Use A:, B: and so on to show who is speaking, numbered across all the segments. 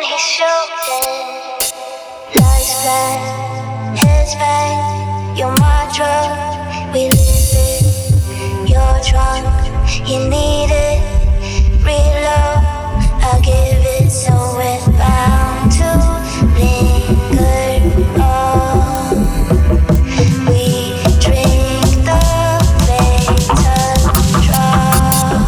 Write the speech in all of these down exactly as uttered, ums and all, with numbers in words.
A: he's shooting. Lights black, heads bang. You're my drug, we live it. You're drunk, you need it. Reload, I'll give it. So we're bound to linger on. We drink the fatal drop.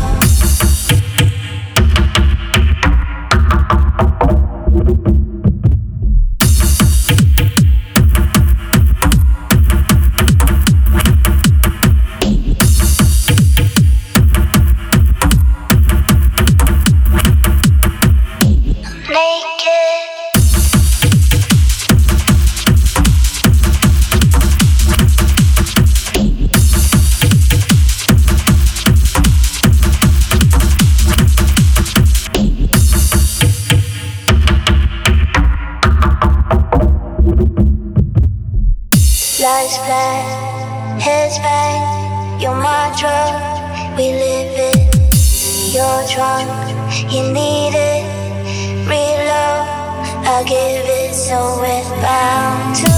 A: Lights black, heads bang. You're my drug, we live it. You're drunk, you need it. Reload, I'll give it. So we're bound to